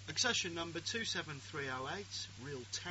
Accession number 27308, reel 10.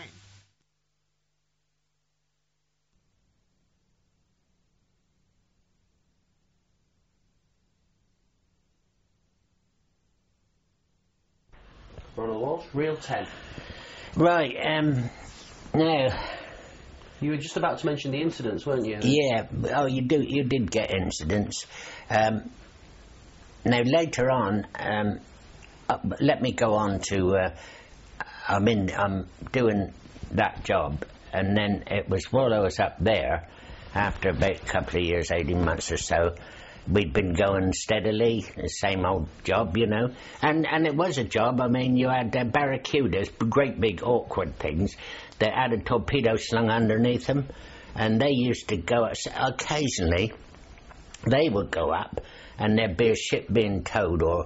Ronald Walsh, reel 10. Right, now... You were just about to mention the incidents, weren't you? Yeah, oh, you did get incidents. Now, later on, let me go on to... I'm doing that job, and then it was while I was up there, after about a couple of years, 18 months or so, we'd been going steadily, the same old job, you know. And it was a job. I mean, you had barracudas, great big awkward things, that had a torpedo slung underneath them, and they used to go, occasionally, they would go up, and there'd be a ship being towed or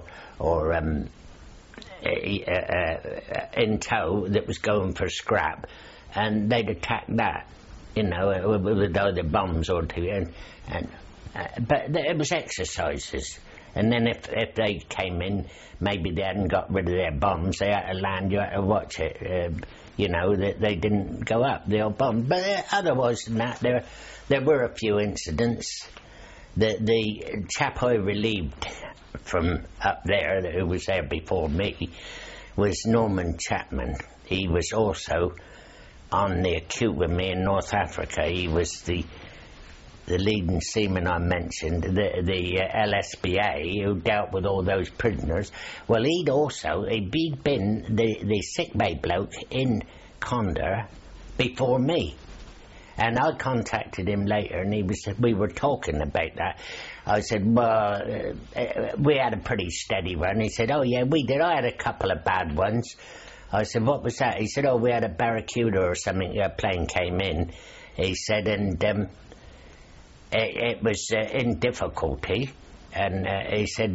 in tow that was going for scrap, and they'd attack that, you know, with either bombs or two, but it was exercises. And then if they came in, maybe they hadn't got rid of their bombs, they had to land, you had to watch it, you know, that they didn't go up, the old bomb. But otherwise than that, there were a few incidents. The chap I relieved from up there, who was there before me, was Norman Chapman. He was also on the acute with me in North Africa. He was the leading seaman I mentioned, the LSBA, who dealt with all those prisoners. Well, he'd been the sickbay bloke in Condor before me. And I contacted him later, and we were talking about that. I said, well, we had a pretty steady run. He said, oh, yeah, we did. I had a couple of bad ones. I said, what was that? He said, oh, we had a barracuda or something. A plane came in, he said, and it was in difficulty. And he said,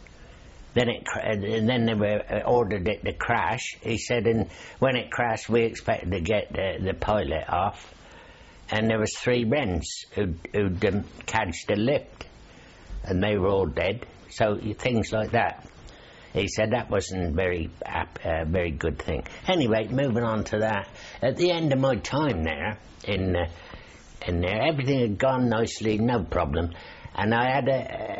then they were ordered it to crash. He said, and when it crashed, we expected to get the pilot off. And there was 3 Wrens who'd catched the lift, and they were all dead. So things like that. He said that wasn't a very good thing. Anyway, moving on to that. At the end of my time there, in there, everything had gone nicely, no problem. And I had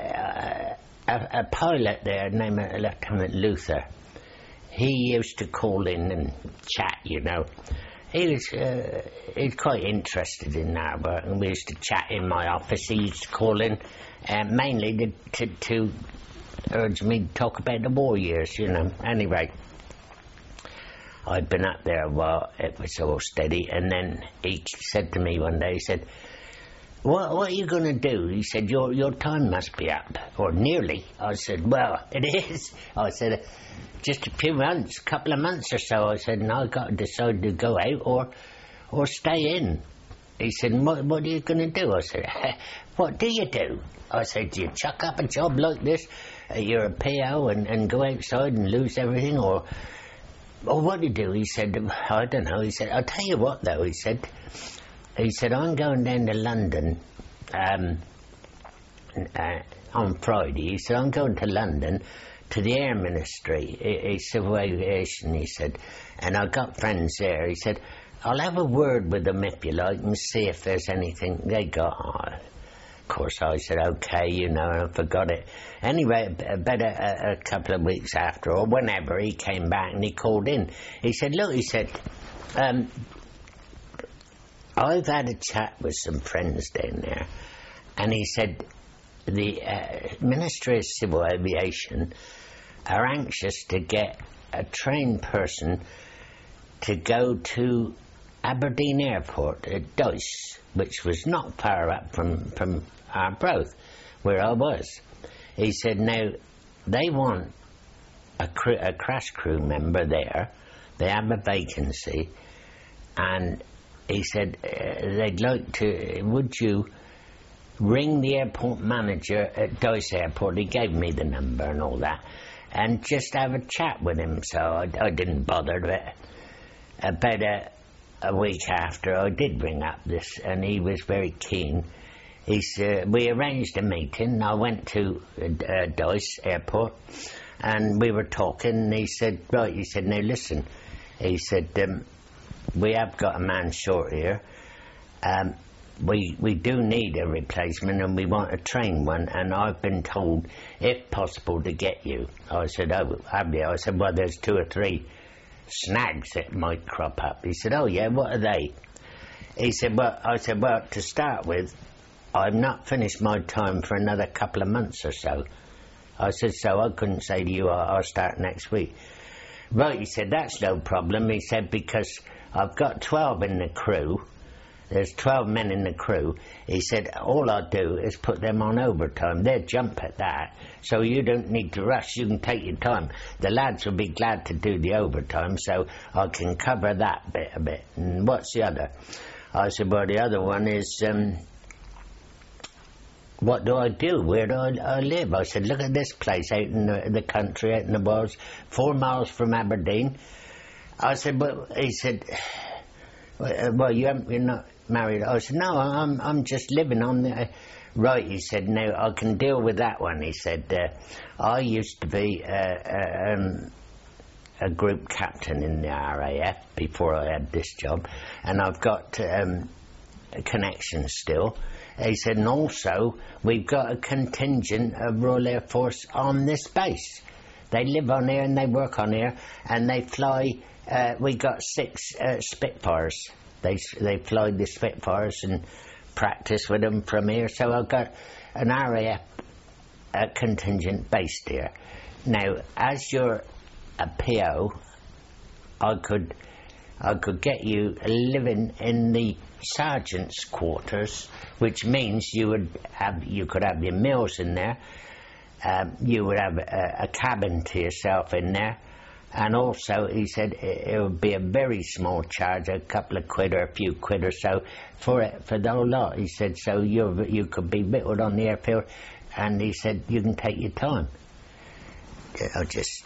a pilot there named Lieutenant Luther. He used to call in and chat, you know. He was quite interested in that work, and we used to chat in my office. He used to call in mainly to urge me to talk about the war years, you know. Anyway, I'd been up there a while, it was all steady, and then he said to me one day, he said, what are you going to do? He said, your time must be up, or nearly. I said, well, it is. I said, just a few months, a couple of months or so. I said, and I've got to decide to go out or stay in. He said, what are you going to do? I said, what do you do? I said, do you chuck up a job like this? You're a PO and go outside and lose everything, or what do you do? He said, I don't know. He said, I'll tell you what, though, he said, I'm going down to London on Friday. He said, I'm going to London to the Air Ministry, Civil Aviation, he said, and I've got friends there. He said, I'll have a word with them if you like and see if there's anything they got. Of course, I said, okay, you know, and I forgot it. Anyway, about a couple of weeks after, or whenever, he came back and he called in. He said, look, he said, I've had a chat with some friends down there, and he said, the Ministry of Civil Aviation are anxious to get a trained person to go to Aberdeen Airport at Dyce, which was not far up from Arbroath, where I was. He said, now, they want a crash crew member there. They have a vacancy, and he said, they'd like to, would you ring the airport manager at Dyce Airport, he gave me the number and all that, and just have a chat with him. So I didn't bother, but about a week after I did ring up this, and he was very keen. We arranged a meeting. I went to Dyce Airport, And we were talking, and he said, right, he said, now listen, he said, we have got a man short here. We do need a replacement, and we want a trained one, and I've been told, if possible, to get you. I said, oh, have you? I said, well, there's 2 or 3 snags that might crop up. He said, oh yeah, what are they? He said, well, I said, well, to start with, I've not finished my time for another couple of months or so. I said, so I couldn't say to you, I'll start next week. Right, he said, that's no problem. He said, because I've got 12 in the crew. There's 12 men in the crew. He said, all I do is put them on overtime. They'll jump at that. So you don't need to rush. You can take your time. The lads will be glad to do the overtime, so I can cover that bit a bit. And what's the other? I said, well, the other one is, what do I do? Where do I live? I said, look at this place out in the country, out in the wilds, 4 miles from Aberdeen. I said, well, he said, well, you're not married. I said, no, I'm just living on the... Right, he said, no, I can deal with that one. He said, I used to be a group captain in the RAF before I had this job, and I've got a connection still. He said, and also, we've got a contingent of Royal Air Force on this base. They live on here and they work on here, and they fly... we got 6 Spitfires. They fly the Spitfires and practice with them from here. So I've got an RAF contingent based here. Now, as you're a PO, I could get you living in the sergeant's quarters, which means you could have your meals in there. You would have a cabin to yourself in there. And also, he said, it would be a very small charge, a couple of quid or a few quid or so for the whole lot. He said, so you could be victualled on the airfield, and he said, you can take your time. I just...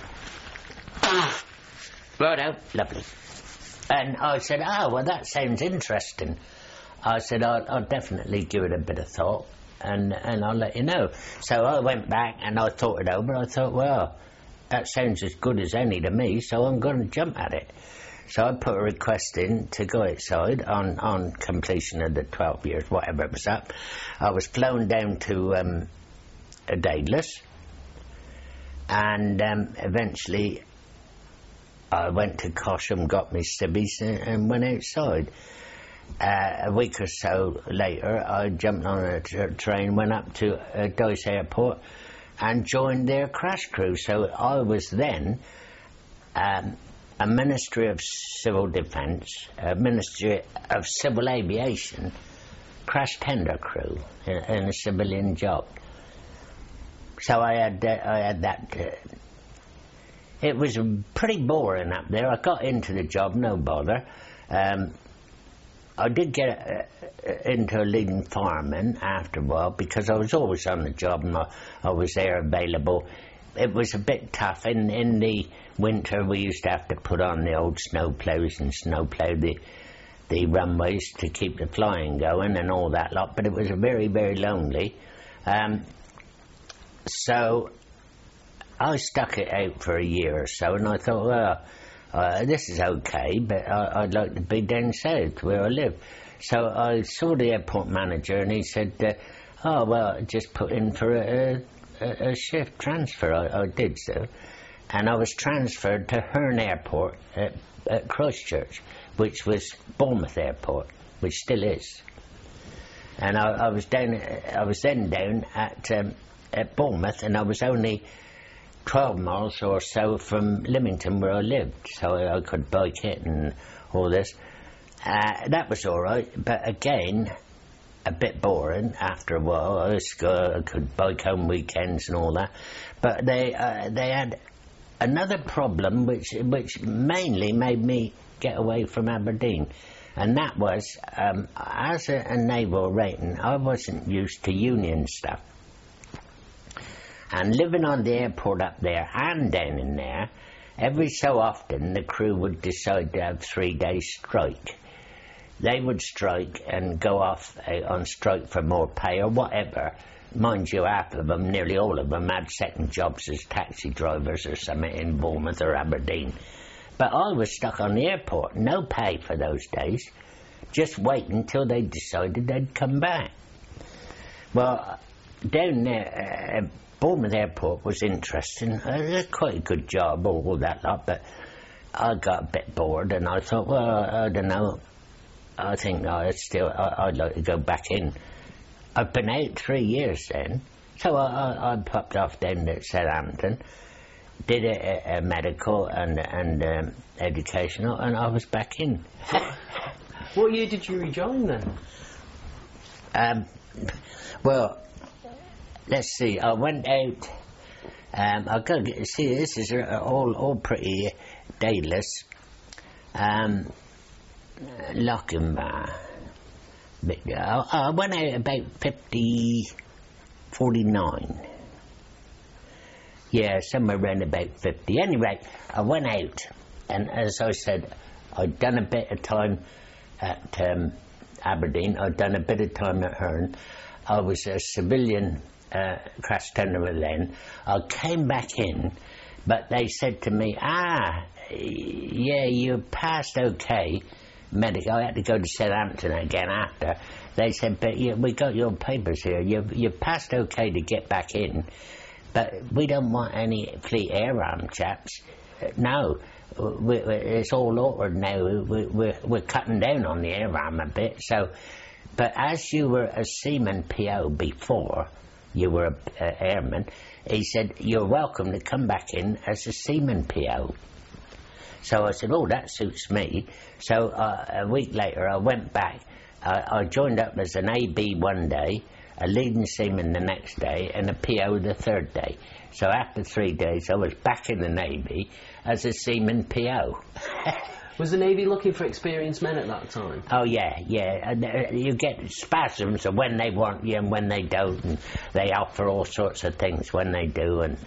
Righto, lovely. And I said, oh, well, that sounds interesting. I said, I'll definitely give it a bit of thought, and I'll let you know. So I went back, and I thought it over. I thought, well... that sounds as good as any to me, so I'm going to jump at it. So I put a request in to go outside on completion of the 12 years, whatever it was up. I was flown down to Daedalus, and eventually I went to Cosham, got my civvies, and went outside. A week or so later, I jumped on a train, went up to Dyce Airport, and joined their crash crew. So I was then a Ministry of Civil Defence, a Ministry of Civil Aviation crash tender crew in a civilian job. So I had that. It was pretty boring up there. I got into the job, no bother. I did get into a leading fireman after a while, because I was always on the job and I was there available. It was a bit tough. In the winter, we used to have to put on the old snow plows and snowplow the runways to keep the flying going and all that lot, but it was very, very lonely. So I stuck it out for a year or so, and I thought, well, this is okay, but I'd like to be down south where I live. So I saw the airport manager, and he said, oh, well, just put in for a shift transfer. I did so. And I was transferred to Hearn Airport at Christchurch, which was Bournemouth Airport, which still is. And I was then down at Bournemouth, and I was only 12 miles or so from Lymington, where I lived, so I could bike it and all this. That was all right, but again, a bit boring after a while. I could bike home weekends and all that, but they had another problem which mainly made me get away from Aberdeen, and that was, as a naval rating, I wasn't used to union stuff. And living on the airport up there and down in there, every so often the crew would decide to have 3-day strike. They would strike and go off on strike for more pay or whatever, mind you, half of them, nearly all of them, had second jobs as taxi drivers or something in Bournemouth or Aberdeen. But I was stuck on the airport, no pay for those days, just waiting until they decided they'd come back. Well, down there, Bournemouth Airport was interesting. It was quite a good job, all that lot, but I got a bit bored and I thought, well, I don't know, I think I'd like to go back in. I've been out 3 years then, so I popped off down to Southampton, did a medical and educational, and I was back in. What year did you rejoin then? Well, let's see. I went out. I got to see. This is all pretty dayless. Lochinvar. I went out about 49. Yeah, somewhere around about 50. Anyway, I went out, and as I said, I'd done a bit of time at Aberdeen. I'd done a bit of time at Hearn. I was a civilian crash tenderer then. I came back in, but they said to me, yeah, you passed okay. Medical. I had to go to Southampton again after. They said, but we got your papers here. You've passed okay to get back in, but we don't want any Fleet Air Arm chaps. No, it's all altered now. We're cutting down on the air arm a bit. So, but as you were a seaman PO before you were an airman, he said you're welcome to come back in as a seaman PO. So I said, oh, that suits me. So a week later, I went back. I joined up as an AB one day, a leading seaman the next day, and a PO the third day. So after 3 days, I was back in the Navy as a seaman PO. Was the Navy looking for experienced men at that time? Oh, yeah. And, you get spasms of when they want you and when they don't, and they offer all sorts of things when they do, and...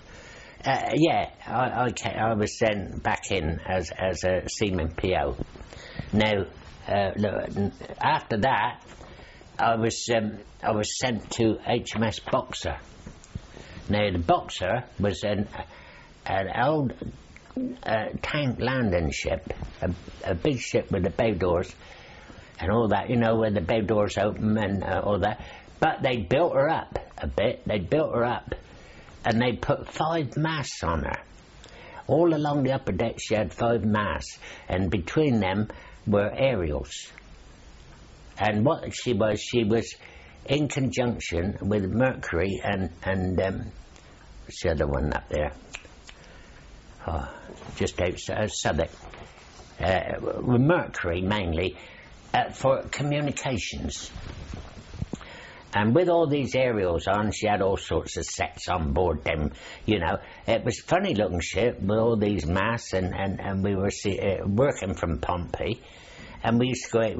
I was then back in as a seaman PO. Now, after that, I was sent to HMS Boxer. Now, the Boxer was an old tank landing ship, a big ship with the bow doors and all that, where the bow doors open and all that. But they built her up a bit. They built her up. And they put 5 masts on her. All along the upper deck she had 5 masts, and between them were aerials. And what she was in conjunction with Mercury and what's the other one up there? Oh, just outside Southwark. With Mercury mainly for communications. And with all these aerials on, she had all sorts of sets on board them, It was a funny looking ship with all these masts, and we were working from Pompey, and we used to go out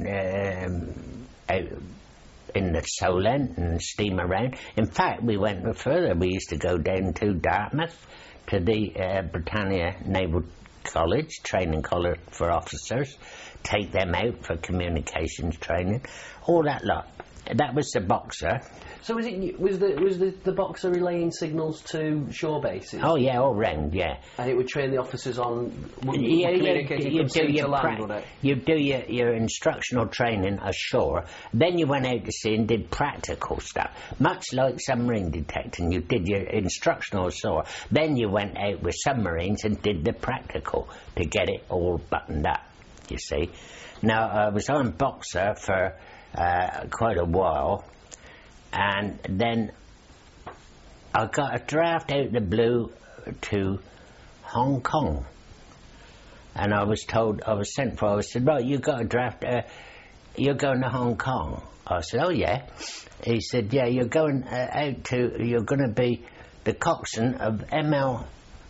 in the Solent and steam around. In fact, we went further. We used to go down to Dartmouth, to the Britannia Naval College, training college for officers, take them out for communications training, all that lot. That was the Boxer. So was the Boxer relaying signals to shore bases? Oh yeah, all round, yeah. And it would train the officers on communicating from sea to land, would it? You do your instructional training ashore, then you went out to sea and did practical stuff, much like submarine detecting. You did your instructional ashore, then you went out with submarines and did the practical to get it all buttoned up, you see. Now, I was on Boxer for quite a while, and then I got a draft out of the blue to Hong Kong, and I was sent for. I was said, right, you got a draft. You're going to Hong Kong. I said, oh yeah. He said, yeah, you're going you're going to be the coxswain of ML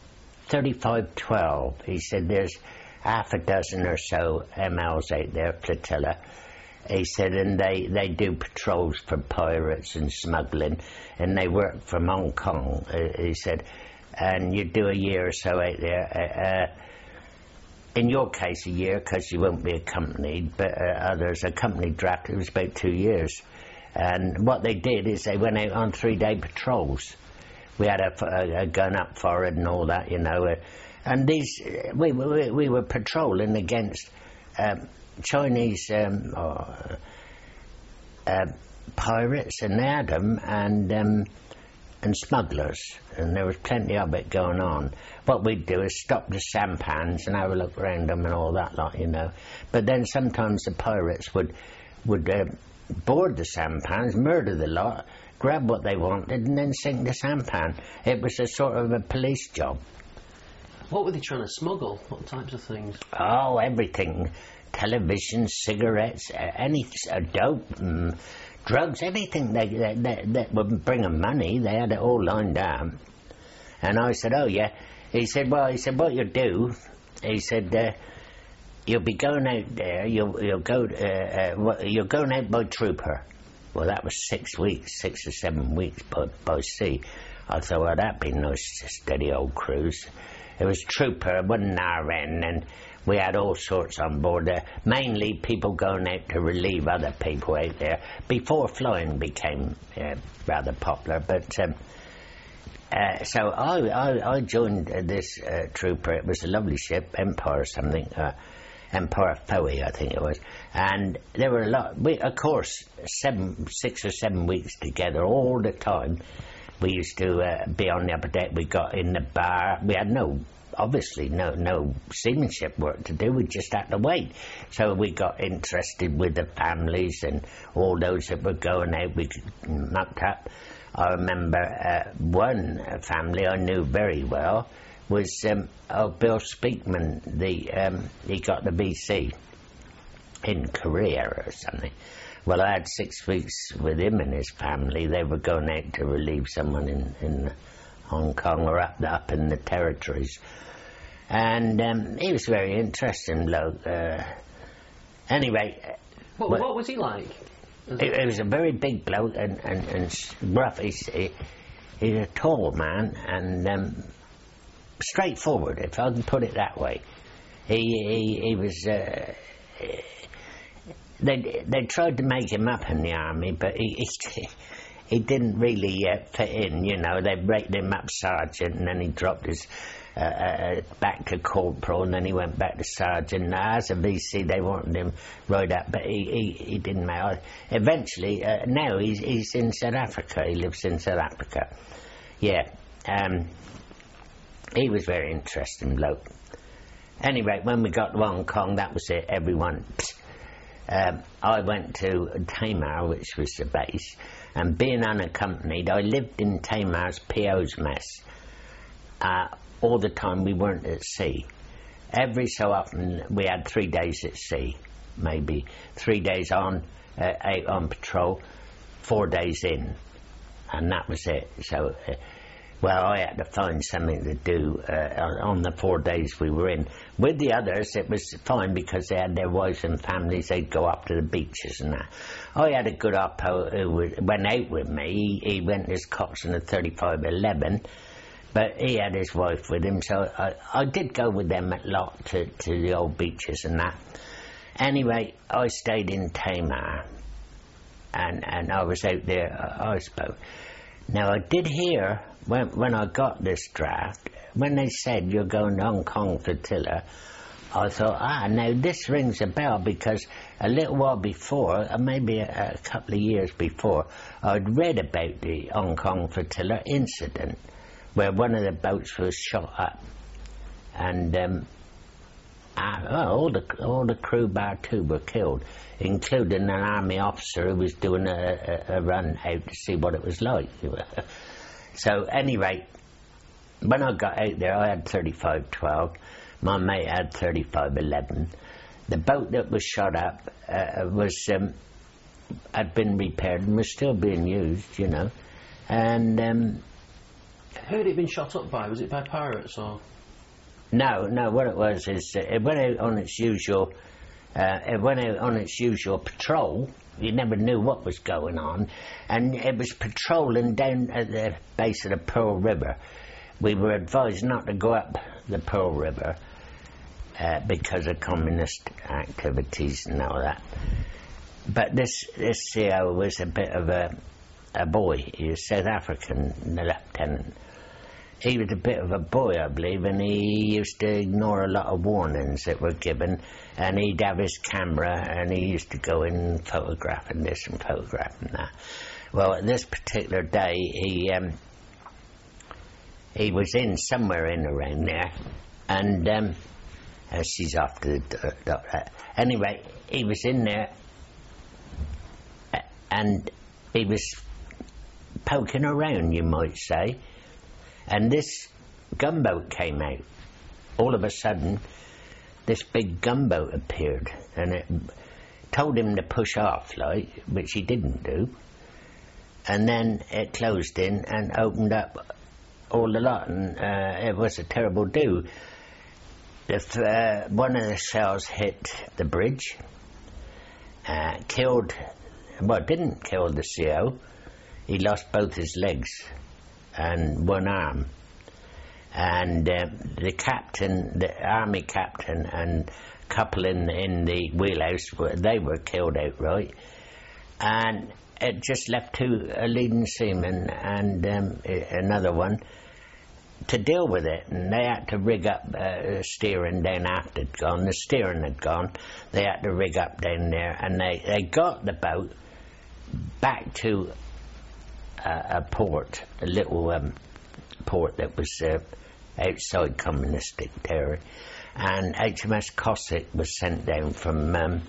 3512. He said, there's half a dozen or so MLs out there, flotilla. He said, and they do patrols for pirates and smuggling, and they work from Hong Kong, he said, and you do a year or so out there. In your case, a year, because you won't be accompanied, but others, accompanied draft, it was about 2 years. And what they did is they went out on 3-day patrols. We had a gun up forward and all that, you know. And these, we were patrolling against Chinese pirates, and they had them, and smugglers, and there was plenty of it going on. What we'd do is stop the sampans and have a look around them and all that lot, you know. But then sometimes the pirates would board the sampans, murder the lot, grab what they wanted, and then sink the sampan. It was a sort of a police job. What were they trying to smuggle? What types of things? Oh, everything. Television, cigarettes, any dope, drugs, anything that would bring them money. They had it all lined up. And I said, oh, yeah. He said, what you do, he said, you'll be going out there, you're going out by trooper. Well, that was 6 weeks, 6 or 7 weeks by sea. I thought, well, that'd be a nice, steady old cruise. It was trooper, it wasn't RN, and we had all sorts on board there. Mainly people going out to relieve other people out there before flying became rather popular. But so I joined this trooper. It was a lovely ship, Empire something, Empire Foey, I think it was. And there were a lot. We, of course, 6 or 7 weeks together all the time. We used to be on the upper deck. We got in the bar. We had obviously no seamanship work to do. We just had to wait. So we got interested with the families and all those that were going out. We mucked up. I remember one family I knew very well was Bill Speakman. He got the VC in Korea or something. Well, I had 6 weeks with him and his family. They were going out to relieve someone in Hong Kong or up in the territories. And he was very interesting bloke. Anyway... What was he like? He was a very big bloke and rough. He's a tall man and straightforward, if I can put it that way. He was... They tried to make him up in the army, but he didn't really fit in, you know. They rated him up sergeant, and then he dropped his back to corporal, and then he went back to sergeant. Now, as a VC, they wanted him right up, but he didn't matter. Eventually, now he's in South Africa. He lives in South Africa. Yeah. He was very interesting bloke. Anyway, when we got to Hong Kong, that was it. Everyone... I went to Tamar, which was the base, and being unaccompanied, I lived in Tamar's PO's mess. All the time we weren't at sea. Every so often we had 3 days at sea, maybe 3 days on, 8 on patrol, 4 days in, and that was it. So, well, I had to find something to do on the 4 days we were in. With the others, it was fine because they had their wives and families. They'd go up to the beaches and that. I had a good oppo who went out with me. He went his coxswain at 3511, but he had his wife with him, so I did go with them a lot to the old beaches and that. Anyway, I stayed in Tamar, and I was out there, I suppose. Now, I did hear, when I got this draft, when they said you're going to Hong Kong flotilla, I thought, now this rings a bell, because a little while before, maybe a couple of years before, I'd read about the Hong Kong flotilla incident, where one of the boats was shot up. And all the crew bar 2 were killed, including an army officer who was doing a run out to see what it was like. So anyway, when I got out there, I had 3512. My mate had 3511. The boat that was shot up had been repaired and was still being used, you know. And who had it been shot up by? Was it by pirates or? No. What it was is it went out on its usual. It went out on its usual patrol. You never knew what was going on, and it was patrolling down at the base of the Pearl River. We were advised not to go up the Pearl River because of communist activities and all that. But this CO was a bit of a boy. He was South African, the lieutenant. He was a bit of a boy, I believe, and he used to ignore a lot of warnings that were given, and he'd have his camera, and he used to go in and photographing this and photographing that. Well, this particular day, he was in somewhere in around there, and she's off to the doctor. Anyway, he was in there, and he was poking around, you might say, and this gunboat came out. All of a sudden, this big gunboat appeared, and it told him to push off, like, which he didn't do. And then it closed in and opened up all the lot, and it was a terrible do. One of the shells hit the bridge, didn't kill the CO. He lost both his legs and one arm. And the captain, the army captain, and a couple in the wheelhouse, they were killed outright. And it just left a leading seaman and another one to deal with it, and they had to rig up steering down after it'd gone. The steering had gone. They had to rig up down there, and they got the boat back to a port, a little port that was outside communistic territory, and HMS Cossack was sent down from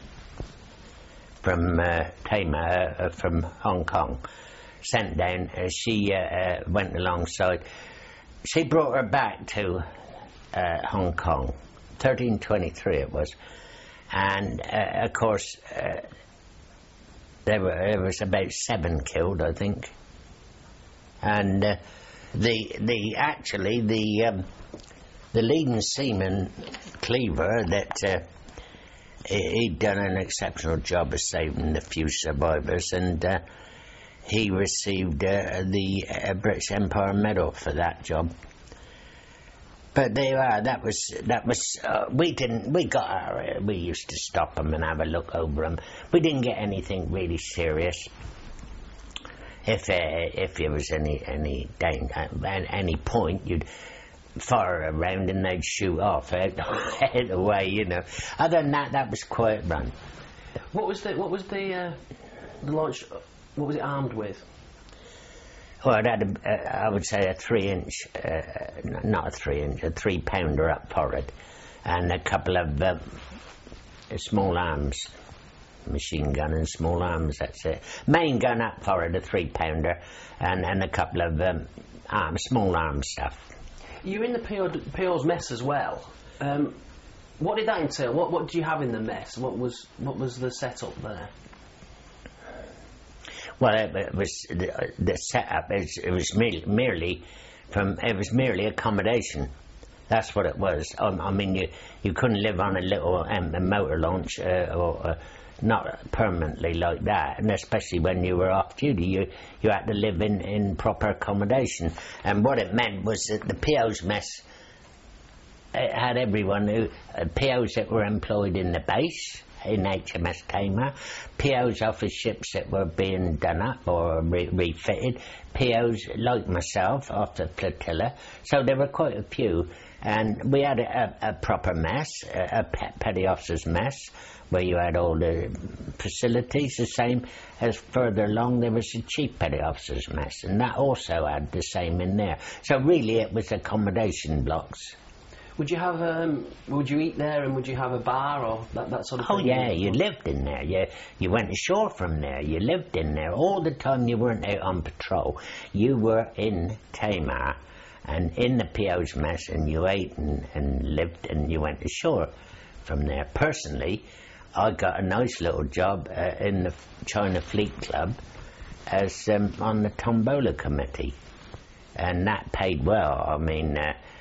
Tamar, from Hong Kong, sent down. She went alongside. She brought her back to Hong Kong, 1323 it was, and of course there was about 7 killed, I think, and the leading seaman Cleaver, that he'd done an exceptional job of saving the few survivors, and he received the British Empire Medal for that job. But there you are. That was. We used to stop them and have a look over them. We didn't get anything really serious. If there was any danger at any point, you'd fire around and they'd shoot off out the way, you know. Other than that, that was quiet run. What was the launch? What was it armed with? Well, it had I would say a 3-inch, not a 3-inch, a 3-pounder up forward, and a couple of small arms, machine gun and small arms. That's it. Main gun up forward, a 3-pounder, and a couple of small arm stuff. You're in the PO's mess as well. What did that entail? What do you have in the mess? What was the setup there? Well, it was the setup. It was merely accommodation. That's what it was. I mean, you couldn't live on a little motor launch or not permanently like that, and especially when you were off duty, you had to live in proper accommodation. And what it meant was that the PO's mess, it had everyone POs that were employed in the base, in HMS Tamar, POs off of ships that were being done up or refitted, POs like myself off the flotilla. So there were quite a few, and we had a proper mess, a petty officer's mess, where you had all the facilities. The same as further along there was a chief petty officer's mess, and that also had the same in there. So really it was accommodation blocks. Would you have? Would you eat there, and would you have a bar or that sort of thing? Oh yeah, you lived in there. You went ashore from there. You lived in there all the time. You weren't out on patrol. You were in Tamar, and in the PO's mess, and you ate and lived, and you went ashore from there. Personally, I got a nice little job in the China Fleet Club as on the Tombola committee, and that paid well. I mean.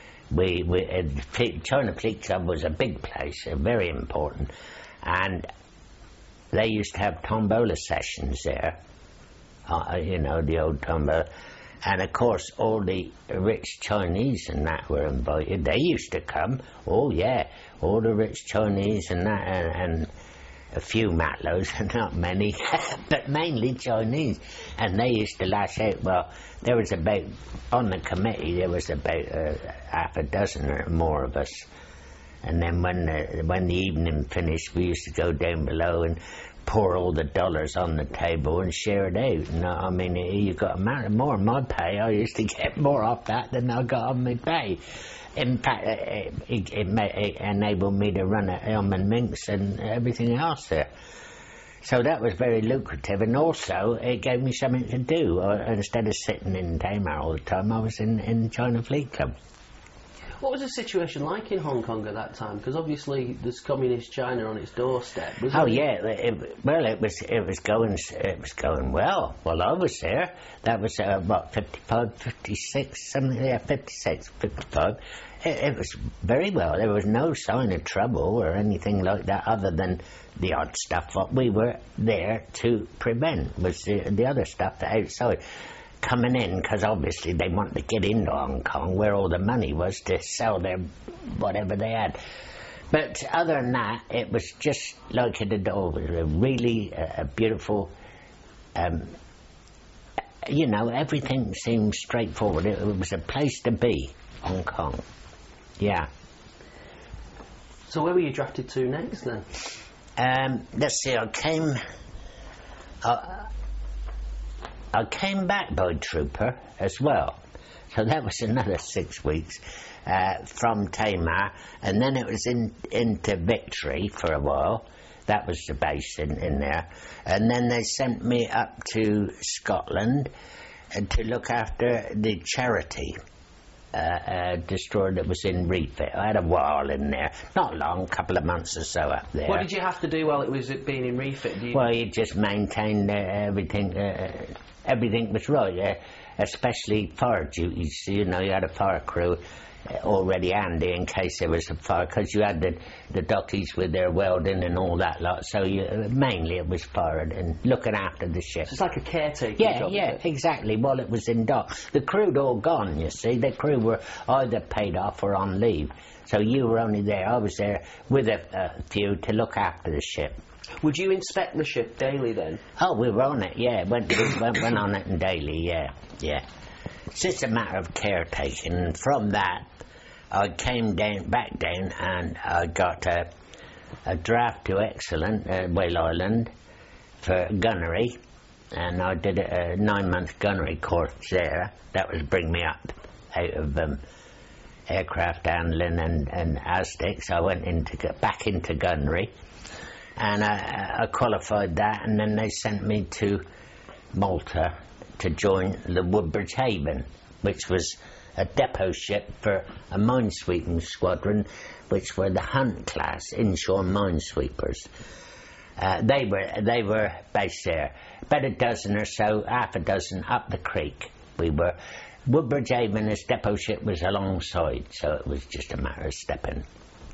China Fleet Club was a big place, very important, and they used to have tombola sessions there, the old tombola, and of course all the rich Chinese and that were invited. They used to come, oh yeah, all the rich Chinese and that, a few Matlows, not many, but mainly Chinese. And they used to lash out. Well, there was about, on the committee, there was about half a dozen or more of us. And then when the evening finished, we used to go down below and pour all the dollars on the table and share it out. And I mean, you got more of my pay. I used to get more off that than I got on my pay. In fact, it enabled me to run at Elm and Minks and everything else there. So that was very lucrative, and also it gave me something to do. Instead of sitting in Tamar all the time, I was in China Fleet Club. What was the situation like in Hong Kong at that time? Because obviously there's communist China on its doorstep. It was going well. Well, I was there. That was 55, 56, something. Yeah, 56, 55. It was very well. There was no sign of trouble or anything like that, other than the odd stuff what we were there to prevent was the other stuff outside. Coming in, because obviously they wanted to get into Hong Kong where all the money was to sell their whatever they had. But other than that, it was just like it had always. It was really a beautiful, everything seemed straightforward. It was a place to be, Hong Kong. Yeah. So where were you drafted to next then? Let's see, I came back by trooper as well, so that was another 6 weeks from Tamar, and then it was into Victory for a while. That was the base in there, and then they sent me up to Scotland to look after the Charity destroyer that was in refit. I had a while in there, not long, a couple of months or so up there. What did you have to do while it was being in refit? Well, you just maintained everything. Everything was right, especially fire duties. You know, you had a fire crew already handy in case there was a fire, because you had the dockies with their welding and all that lot. So mainly it was fire and looking after the ship. So it's like a caretaker job. Yeah, exactly. While it was in dock, the crew'd all gone. You see, the crew were either paid off or on leave. So you were only there. I was there with a few to look after the ship. Would you inspect the ship daily then? Oh, we were on it, yeah. Went on it daily, yeah. It's just a matter of caretaking. And from that, I came back down, and I got a draft to Excellent, Whale Island, for gunnery. And I did a 9-month gunnery course there. That was bring me up out of aircraft handling and Aztec. So I went back into gunnery. And I qualified that, and then they sent me to Malta to join the Woodbridge Haven, which was a depot ship for a minesweeping squadron, which were the Hunt class inshore minesweepers. They were based there, about a dozen or so, half a dozen up the creek. We were. Woodbridge Haven, as depot ship, was alongside, so it was just a matter of stepping.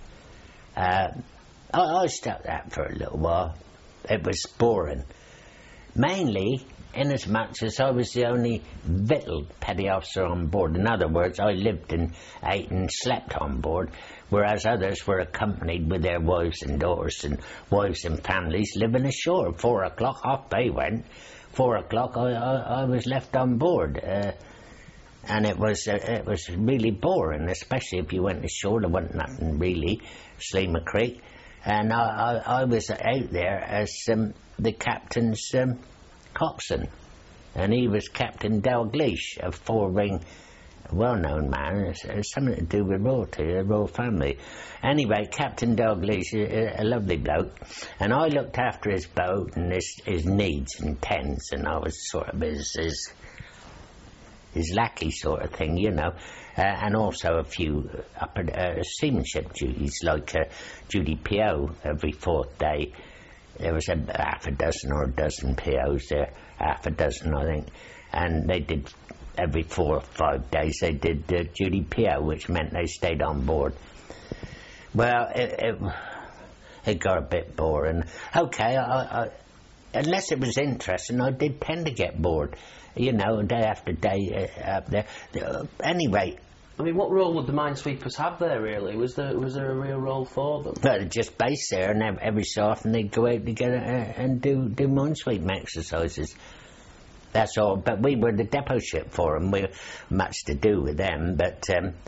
I stuck that for a little while. It was boring. Mainly, inasmuch as I was the only victualled petty officer on board. In other words, I lived and ate and slept on board, whereas others were accompanied with their wives and daughters and wives and families living ashore. 4 o'clock, off they went. 4 o'clock, I was left on board. And it was really boring, especially if you went ashore. There wasn't nothing really, Sleamer Creek. And I was out there as the captain's coxswain, and he was Captain Dalgleish, a 4-ring, well-known man. It's something to do with royalty, the royal family. Anyway, Captain Dalgleish, a lovely bloke, and I looked after his boat and his needs and tents, and I was sort of his lackey sort of thing, you know. And also a few seamanship duties, like duty PO every 4th day. There was half a dozen or a dozen POs there, half a dozen, I think. And they did, every 4 or 5 days, they did duty PO, which meant they stayed on board. Well, it got a bit boring. Okay, I unless it was interesting, I did tend to get bored, you know, day after day up there. Anyway, I mean, what role would the minesweepers have there, really? Was there a real role for them? Well, they'd just base there, and every so often they'd go out together and do minesweeping exercises. That's all. But we were the depot ship for them. We were much to do with them. But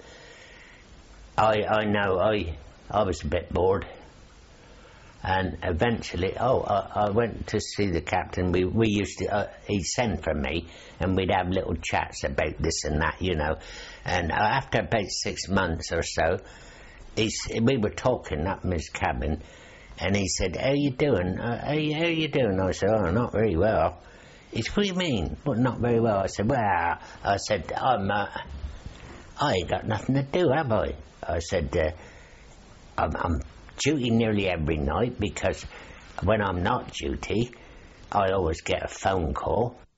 I know I was a bit bored. And eventually, I went to see the captain. We used to, he'd send for me, and we'd have little chats about this and that, you know. And after about 6 months or so, we were talking up in his cabin, and he said, "How you doing? How you doing?" I said, "Oh, not very well." He said, "What do you mean? What, not very well?" I said, "Well," I said, I ain't got nothing to do, have I?" I said, I'm duty nearly every night, because when I'm not duty, I always get a phone call